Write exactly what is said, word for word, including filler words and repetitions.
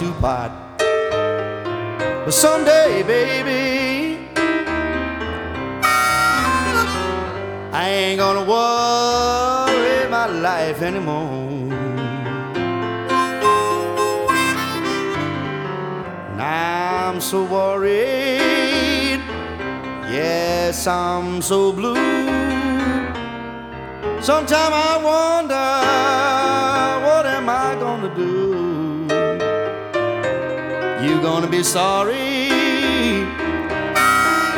to part. But someday, baby, I ain't gonna worry my life anymore. Now I'm so worried, yes, I'm so blue. Sometime I wonder, what am I gonna do? You gonna be sorry